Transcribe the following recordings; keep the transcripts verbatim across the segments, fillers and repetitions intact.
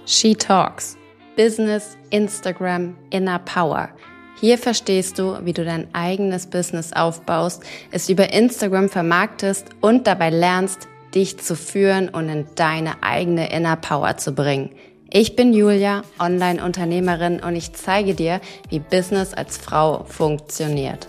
She Talks. Business, Instagram, Inner Power. Hier verstehst du, wie du dein eigenes Business aufbaust, es über Instagram vermarktest und dabei lernst, dich zu führen und in deine eigene Inner Power zu bringen. Ich bin Julia, Online-Unternehmerin, und ich zeige dir, wie Business als Frau funktioniert.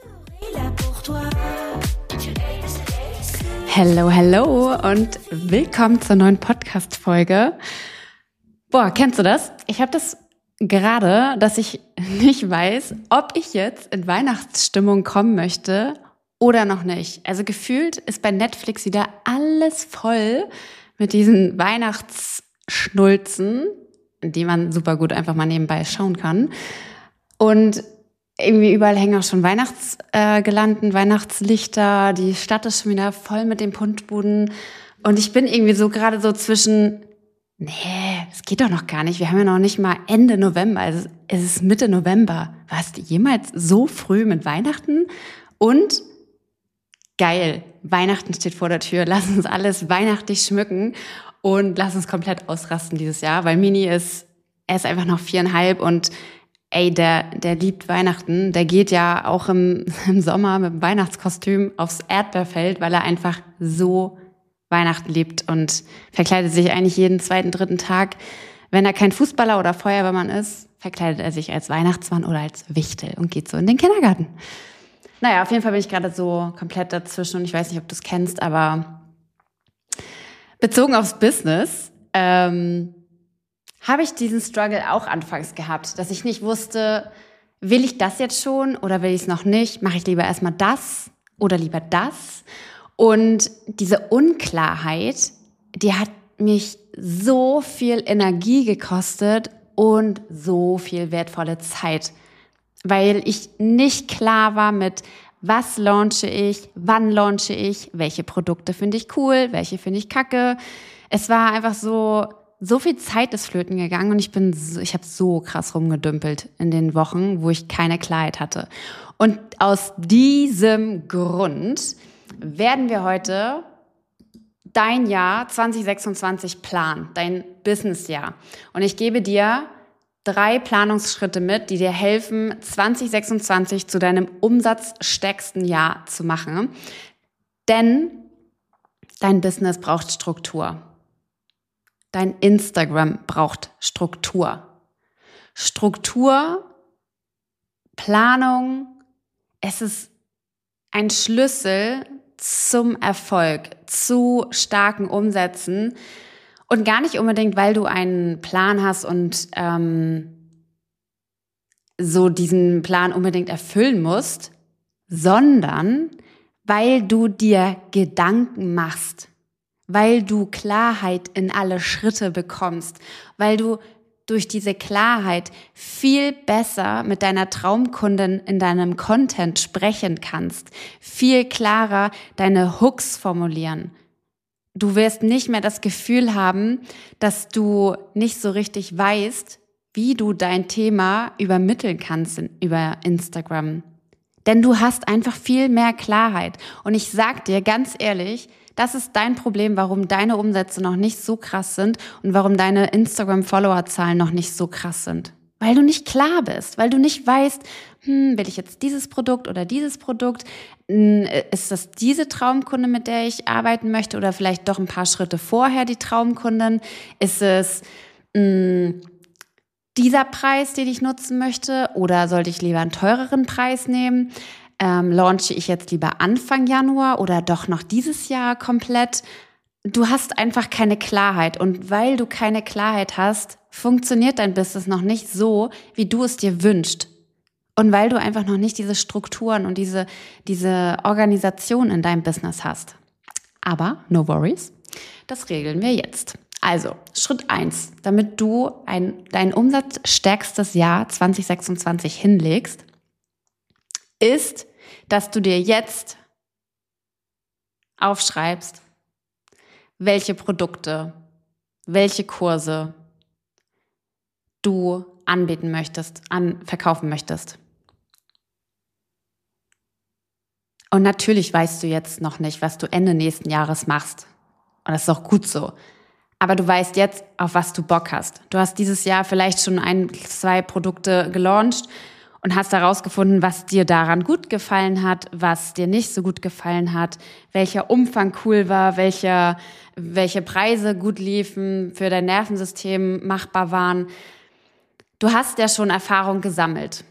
Hello, hello und willkommen zur neuen Podcast-Folge. Boah, kennst du das? Ich habe das gerade, dass ich nicht weiß, ob ich jetzt in Weihnachtsstimmung kommen möchte oder noch nicht. Also gefühlt ist bei Netflix wieder alles voll mit diesen Weihnachtsschnulzen, die man super gut einfach mal nebenbei schauen kann. Und irgendwie überall hängen auch schon Weihnachtsgelanden, äh, Weihnachtslichter. Die Stadt ist schon wieder voll mit den Puntbuden. Und ich bin irgendwie so gerade so zwischen, nee, es geht doch noch gar nicht. Wir haben ja noch nicht mal Ende November. Also es ist Mitte November. Warst du jemals so früh mit Weihnachten? Und geil, Weihnachten steht vor der Tür. Lass uns alles weihnachtlich schmücken und lass uns komplett ausrasten dieses Jahr, weil Mini ist, er ist einfach noch viereinhalb und ey, der, der liebt Weihnachten. Der geht ja auch im, im Sommer mit dem Weihnachtskostüm aufs Erdbeerfeld, weil er einfach so Weihnachten liebt und verkleidet sich eigentlich jeden zweiten, dritten Tag. Wenn er kein Fußballer oder Feuerwehrmann ist, verkleidet er sich als Weihnachtsmann oder als Wichtel und geht so in den Kindergarten. Naja, auf jeden Fall bin ich gerade so komplett dazwischen und ich weiß nicht, ob du es kennst, aber bezogen aufs Business, ähm, habe ich diesen Struggle auch anfangs gehabt, dass ich nicht wusste, will ich das jetzt schon oder will ich es noch nicht? Mache ich lieber erstmal das oder lieber das? Und diese Unklarheit, die hat mich so viel Energie gekostet und so viel wertvolle Zeit, weil ich nicht klar war mit, was launche ich, wann launche ich, welche Produkte finde ich cool, welche finde ich kacke. Es war einfach so, so viel Zeit ist flöten gegangen und ich bin, so, ich habe so krass rumgedümpelt in den Wochen, wo ich keine Klarheit hatte. Und aus diesem Grund werden wir heute dein Jahr zwanzig sechsundzwanzig planen, dein Businessjahr. Und ich gebe dir drei Planungsschritte mit, die dir helfen, zwanzig sechsundzwanzig zu deinem umsatzstärksten Jahr zu machen. Denn dein Business braucht Struktur. Dein Instagram braucht Struktur. Struktur, Planung, es ist ein Schlüssel zum Erfolg, zu starken Umsätzen und gar nicht unbedingt, weil du einen Plan hast und ähm, so diesen Plan unbedingt erfüllen musst, sondern weil du dir Gedanken machst, weil du Klarheit in alle Schritte bekommst, weil du durch diese Klarheit viel besser mit deiner Traumkundin in deinem Content sprechen kannst, viel klarer deine Hooks formulieren. Du wirst nicht mehr das Gefühl haben, dass du nicht so richtig weißt, wie du dein Thema übermitteln kannst über Instagram. Denn du hast einfach viel mehr Klarheit. Und ich sag dir ganz ehrlich, das ist dein Problem, warum deine Umsätze noch nicht so krass sind und warum deine Instagram-Follower-Zahlen noch nicht so krass sind. Weil du nicht klar bist, weil du nicht weißt, hm, will ich jetzt dieses Produkt oder dieses Produkt? Ist das diese Traumkunde, mit der ich arbeiten möchte oder vielleicht doch ein paar Schritte vorher die Traumkundin? Ist es mh, dieser Preis, den ich nutzen möchte, oder sollte ich lieber einen teureren Preis nehmen? Ähm, launche ich jetzt lieber Anfang Januar oder doch noch dieses Jahr komplett? Du hast einfach keine Klarheit und weil du keine Klarheit hast, funktioniert dein Business noch nicht so, wie du es dir wünschst. Und weil du einfach noch nicht diese Strukturen und diese, diese Organisation in deinem Business hast. Aber no worries, das regeln wir jetzt. Also, Schritt eins, damit du ein, dein umsatzstärkstes Jahr zwanzig sechsundzwanzig hinlegst, ist, dass du dir jetzt aufschreibst, welche Produkte, welche Kurse du anbieten möchtest, an, verkaufen möchtest. Und natürlich weißt du jetzt noch nicht, was du Ende nächsten Jahres machst. Und das ist auch gut so. Aber du weißt jetzt, auf was du Bock hast. Du hast dieses Jahr vielleicht schon ein, zwei Produkte gelauncht und hast herausgefunden, was dir daran gut gefallen hat, was dir nicht so gut gefallen hat, welcher Umfang cool war, welche, welche Preise gut liefen, für dein Nervensystem machbar waren. Du hast ja schon Erfahrung gesammelt.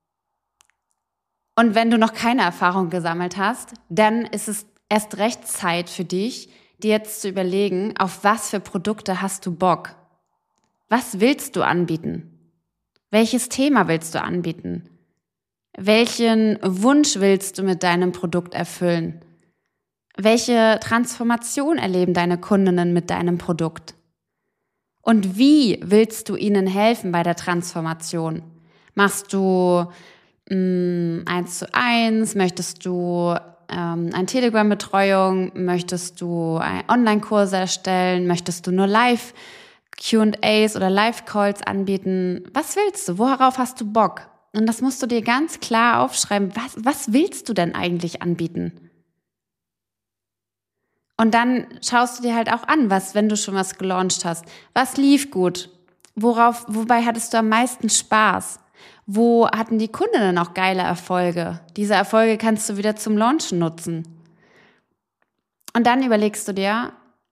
Und wenn du noch keine Erfahrung gesammelt hast, dann ist es erst recht Zeit für dich, dir jetzt zu überlegen, auf was für Produkte hast du Bock? Was willst du anbieten? Welches Thema willst du anbieten? Welchen Wunsch willst du mit deinem Produkt erfüllen? Welche Transformation erleben deine Kundinnen mit deinem Produkt? Und wie willst du ihnen helfen bei der Transformation? Machst du mh, eins zu eins? Möchtest du ähm, eine Telegram-Betreuung? Möchtest du Online-Kurse erstellen? Möchtest du nur Live-Q und A's oder Live-Calls anbieten? Was willst du? Worauf hast du Bock? Und das musst du dir ganz klar aufschreiben. Was, was willst du denn eigentlich anbieten? Und dann schaust du dir halt auch an, was, wenn du schon was gelauncht hast. Was lief gut? Worauf, wobei hattest du am meisten Spaß? Wo hatten die Kundinnen auch geile Erfolge? Diese Erfolge kannst du wieder zum Launchen nutzen. Und dann überlegst du dir,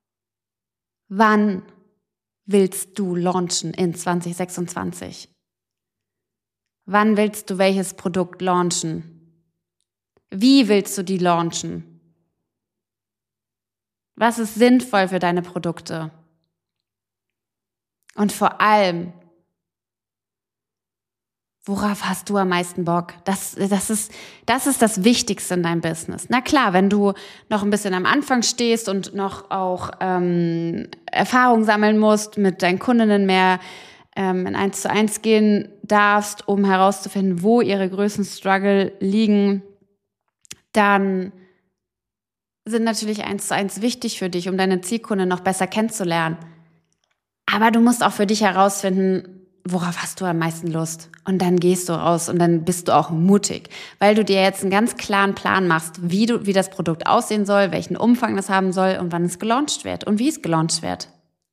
wann willst du launchen in zwanzig sechsundzwanzig? Wann willst du welches Produkt launchen? Wie willst du die launchen? Was ist sinnvoll für deine Produkte? Und vor allem, worauf hast du am meisten Bock? Das, das ist, das ist das Wichtigste in deinem Business. Na klar, wenn du noch ein bisschen am Anfang stehst und noch auch ähm, Erfahrung sammeln musst, mit deinen Kundinnen mehr ähm, in eins zu eins gehen darfst, um herauszufinden, wo ihre größten Struggle liegen, dann sind natürlich eins zu eins wichtig für dich, um deine Zielkunde noch besser kennenzulernen. Aber du musst auch für dich herausfinden, worauf hast du am meisten Lust? Und dann gehst du raus und dann bist du auch mutig, weil du dir jetzt einen ganz klaren Plan machst, wie du, wie das Produkt aussehen soll, welchen Umfang das haben soll und wann es gelauncht wird und wie es gelauncht wird.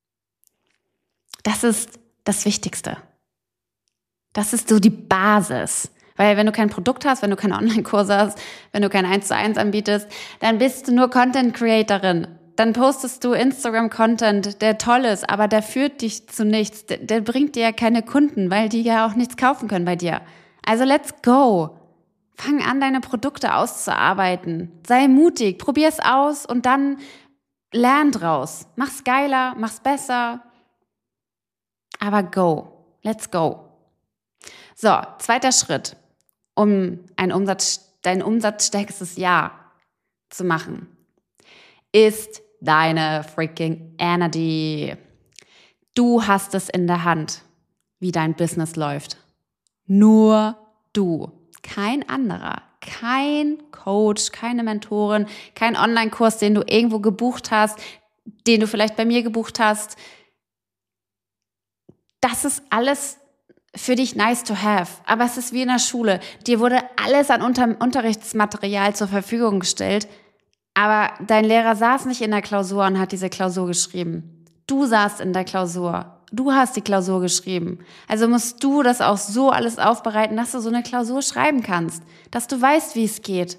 Das ist das Wichtigste. Das ist so die Basis. Weil wenn du kein Produkt hast, wenn du keine Online-Kurse hast, wenn du kein eins zu eins anbietest, dann bist du nur Content-Creatorin. Dann postest du Instagram-Content, der toll ist, aber der führt dich zu nichts. Der, der bringt dir ja keine Kunden, weil die ja auch nichts kaufen können bei dir. Also let's go. Fang an, deine Produkte auszuarbeiten. Sei mutig, probier's aus und dann lern draus. Mach's geiler, mach's besser. Aber go. Let's go. So, zweiter Schritt, um ein Umsatz, dein umsatzstärkstes Jahr zu machen, ist deine freaking Energy. Du hast es in der Hand, wie dein Business läuft. Nur du, kein anderer, kein Coach, keine Mentorin, kein Online-Kurs, den du irgendwo gebucht hast, den du vielleicht bei mir gebucht hast. Das ist alles für dich nice to have, aber es ist wie in der Schule. Dir wurde alles an Unter- Unterrichtsmaterial zur Verfügung gestellt, aber dein Lehrer saß nicht in der Klausur und hat diese Klausur geschrieben. Du saßt in der Klausur. Du hast die Klausur geschrieben. Also musst du das auch so alles aufbereiten, dass du so eine Klausur schreiben kannst, dass du weißt, wie es geht.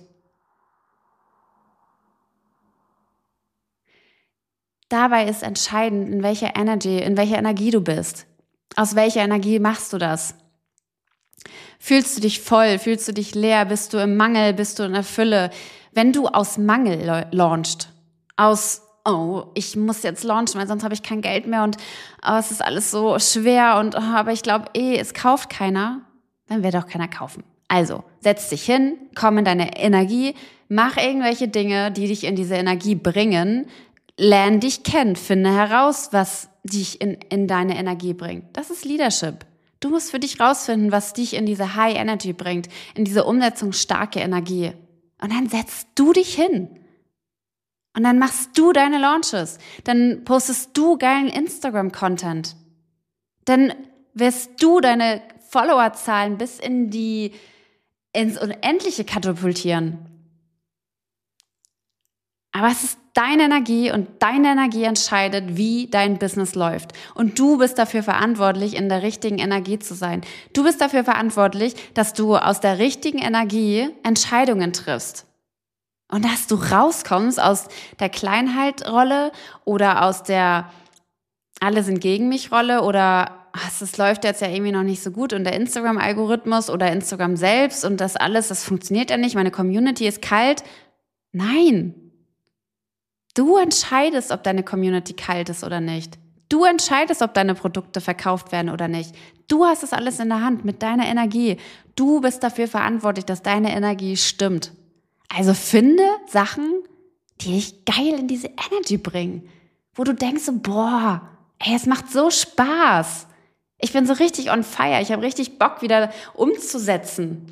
Dabei ist entscheidend, in welcher Energy, in welcher Energie du bist. Aus welcher Energie machst du das? Fühlst du dich voll? Fühlst du dich leer? Bist du im Mangel? Bist du in der Fülle? Wenn du aus Mangel launchst, aus, oh, ich muss jetzt launchen, weil sonst habe ich kein Geld mehr und oh, es ist alles so schwer und oh, aber ich glaube eh, es kauft keiner, dann wird auch keiner kaufen. Also, setz dich hin, komm in deine Energie, mach irgendwelche Dinge, die dich in diese Energie bringen, lern dich kennen, finde heraus, was dich in, in deine Energie bringt. Das ist Leadership. Du musst für dich rausfinden, was dich in diese High Energy bringt, in diese umsetzungsstarke Energie. Und dann setzt du dich hin. Und dann machst du deine Launches. Dann postest du geilen Instagram-Content. Dann wirst du deine Followerzahlen bis in die, ins Unendliche katapultieren. Aber es ist deine Energie und deine Energie entscheidet, wie dein Business läuft. Und du bist dafür verantwortlich, in der richtigen Energie zu sein. Du bist dafür verantwortlich, dass du aus der richtigen Energie Entscheidungen triffst. Und dass du rauskommst aus der Kleinheit-Rolle oder aus der alle sind gegen mich Rolle oder es läuft jetzt ja irgendwie noch nicht so gut und der Instagram-Algorithmus oder Instagram selbst und das alles, das funktioniert ja nicht, meine Community ist kalt. Nein. Du entscheidest, ob deine Community kalt ist oder nicht. Du entscheidest, ob deine Produkte verkauft werden oder nicht. Du hast es alles in der Hand mit deiner Energie. Du bist dafür verantwortlich, dass deine Energie stimmt. Also finde Sachen, die dich geil in diese Energy bringen. Wo du denkst so, boah, ey, es macht so Spaß. Ich bin so richtig on fire. Ich habe richtig Bock, wieder umzusetzen.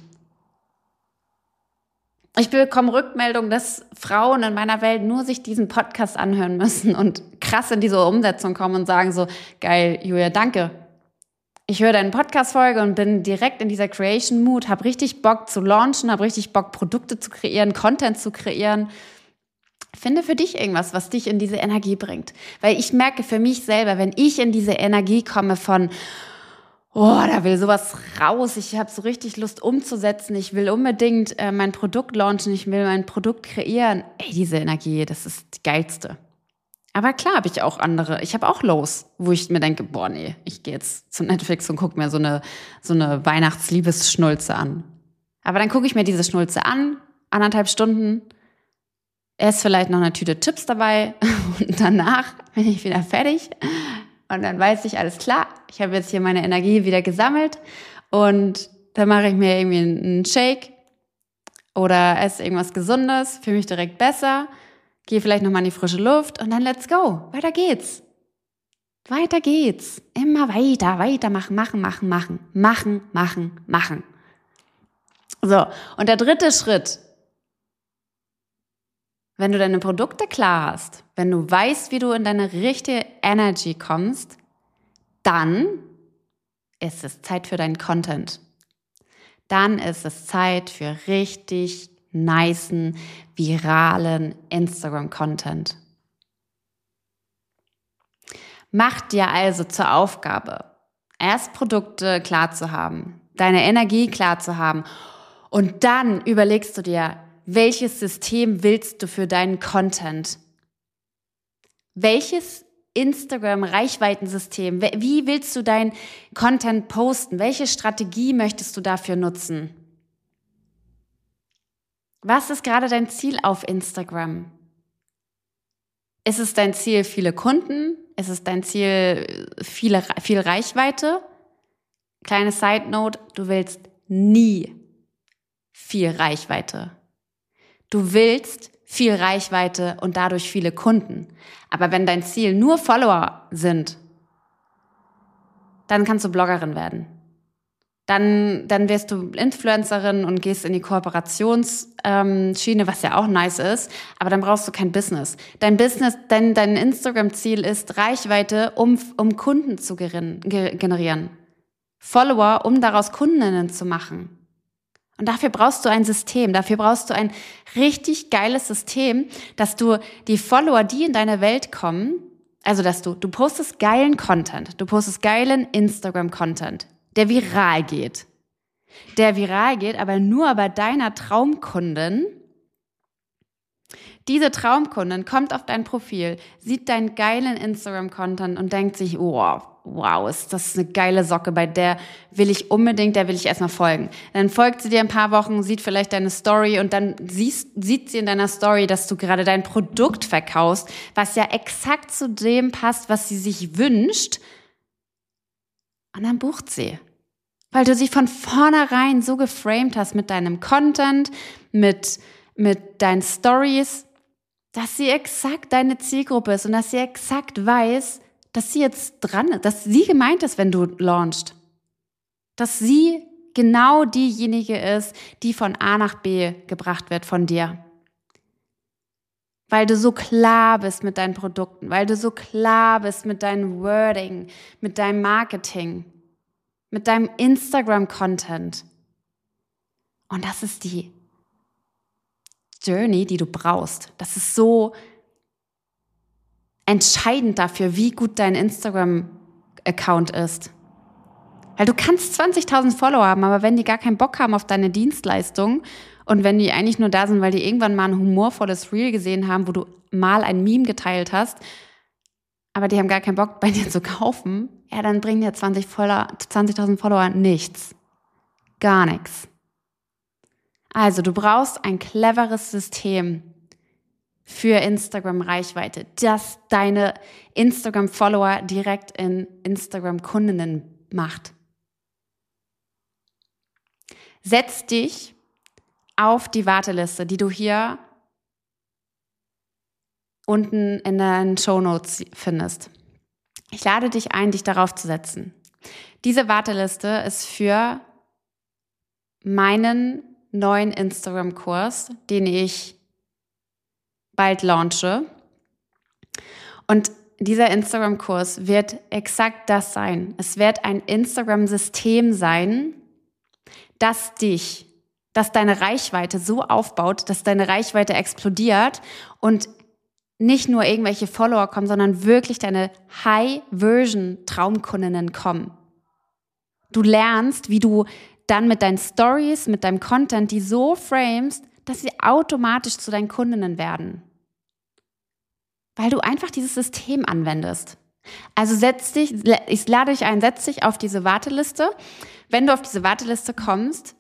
Ich bekomme Rückmeldung, dass Frauen in meiner Welt nur sich diesen Podcast anhören müssen und krass in diese Umsetzung kommen und sagen so, geil, Julia, danke. Ich höre deine Podcast-Folge und bin direkt in dieser Creation-Mood, habe richtig Bock zu launchen, habe richtig Bock, Produkte zu kreieren, Content zu kreieren. Finde für dich irgendwas, was dich in diese Energie bringt. Weil ich merke für mich selber, wenn ich in diese Energie komme von oh, da will sowas raus, ich habe so richtig Lust umzusetzen, ich will unbedingt äh, mein Produkt launchen, ich will mein Produkt kreieren. Ey, diese Energie, das ist die geilste. Aber klar habe ich auch andere, ich habe auch Lows, wo ich mir denke, boah nee, ich gehe jetzt zu Netflix und gucke mir so eine, so eine Weihnachtsliebesschnulze an. Aber dann gucke ich mir diese Schnulze an, anderthalb Stunden, ist vielleicht noch eine Tüte Chips dabei und danach bin ich wieder fertig. Und dann weiß ich, alles klar, ich habe jetzt hier meine Energie wieder gesammelt und dann mache ich mir irgendwie einen Shake oder esse irgendwas Gesundes, fühle mich direkt besser, gehe vielleicht nochmal in die frische Luft und dann let's go, weiter geht's. Weiter geht's. Immer weiter, weitermachen, machen, machen, machen, machen, machen, machen. So, und der dritte Schritt, wenn du deine Produkte klar hast, wenn du weißt, wie du in deine richtige Energy kommst, dann ist es Zeit für deinen Content. Dann ist es Zeit für richtig nicen, viralen Instagram-Content. Mach dir also zur Aufgabe, erst Produkte klar zu haben, deine Energie klar zu haben und dann überlegst du dir, welches System willst du für deinen Content? Welches Instagram-Reichweitensystem? Wie willst du deinen Content posten? Welche Strategie möchtest du dafür nutzen? Was ist gerade dein Ziel auf Instagram? Ist es dein Ziel, viele Kunden? Ist es dein Ziel, viele, viel Reichweite? Kleine Side-Note, du willst nie viel Reichweite. Du willst viel Reichweite und dadurch viele Kunden. Aber wenn dein Ziel nur Follower sind, dann kannst du Bloggerin werden. Dann, dann wirst du Influencerin und gehst in die Kooperationsschiene, was ja auch nice ist. Aber dann brauchst du kein Business. Dein Business, dein, dein Instagram-Ziel ist Reichweite, um, um Kunden zu generieren. Follower, um daraus Kundinnen zu machen. Und dafür brauchst du ein System, dafür brauchst du ein richtig geiles System, dass du die Follower, die in deine Welt kommen, also dass du, du postest geilen Content, du postest geilen Instagram-Content, der viral geht. Der viral geht, aber nur bei deiner Traumkundin. Diese Traumkundin kommt auf dein Profil, sieht deinen geilen Instagram-Content und denkt sich, oh, wow, ist das eine geile Socke, bei der will ich unbedingt, der will ich erstmal folgen. Dann folgt sie dir ein paar Wochen, sieht vielleicht deine Story und dann siehst, sieht sie in deiner Story, dass du gerade dein Produkt verkaufst, was ja exakt zu dem passt, was sie sich wünscht. Und dann bucht sie. Weil du sie von vornherein so geframed hast mit deinem Content, mit, mit deinen Stories, dass sie exakt deine Zielgruppe ist und dass sie exakt weiß, dass sie jetzt dran ist, dass sie gemeint ist, wenn du launchst. Dass sie genau diejenige ist, die von A nach B gebracht wird von dir. Weil du so klar bist mit deinen Produkten, weil du so klar bist mit deinem Wording, mit deinem Marketing, mit deinem Instagram-Content. Und das ist die Journey, die du brauchst. Das ist so entscheidend dafür, wie gut dein Instagram-Account ist. Weil du kannst zwanzigtausend Follower haben, aber wenn die gar keinen Bock haben auf deine Dienstleistung und wenn die eigentlich nur da sind, weil die irgendwann mal ein humorvolles Reel gesehen haben, wo du mal ein Meme geteilt hast, aber die haben gar keinen Bock, bei dir zu kaufen, ja, dann bringen dir zwanzigtausend Follower nichts. Gar nichts. Also, du brauchst ein cleveres System für Instagram-Reichweite, das deine Instagram-Follower direkt in Instagram-Kundinnen macht. Setz dich auf die Warteliste, die du hier unten in den Shownotes findest. Ich lade dich ein, dich darauf zu setzen. Diese Warteliste ist für meinen neuen Instagram-Kurs, den ich bald launche. Und dieser Instagram-Kurs wird exakt das sein. Es wird ein Instagram-System sein, das dich, das deine Reichweite so aufbaut, dass deine Reichweite explodiert und nicht nur irgendwelche Follower kommen, sondern wirklich deine High-Version-Traumkundinnen kommen. Du lernst, wie du dann mit deinen Stories, mit deinem Content, die so framest, dass sie automatisch zu deinen Kundinnen werden. Weil du einfach dieses System anwendest. Also setz dich, ich lade dich ein, setz dich auf diese Warteliste. Wenn du auf diese Warteliste kommst,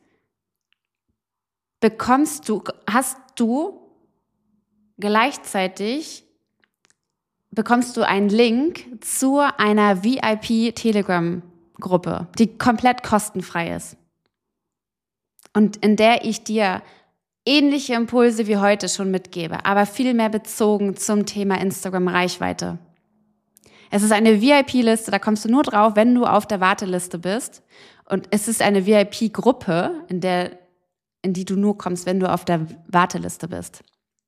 bekommst du, hast du gleichzeitig bekommst du einen Link zu einer V I P-Telegram-Gruppe, die komplett kostenfrei ist. Und in der ich dir ähnliche Impulse wie heute schon mitgebe, aber viel mehr bezogen zum Thema Instagram-Reichweite. Es ist eine V I P-Liste, da kommst du nur drauf, wenn du auf der Warteliste bist. Und es ist eine V I P-Gruppe, in der, in die du nur kommst, wenn du auf der Warteliste bist.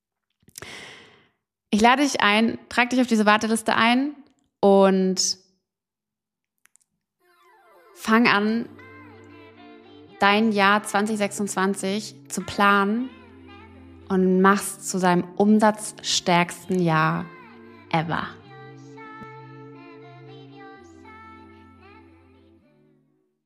Ich lade dich ein, trag dich auf diese Warteliste ein und fang an, dein Jahr zwanzig sechsundzwanzig zu planen und mach's zu seinem umsatzstärksten Jahr ever.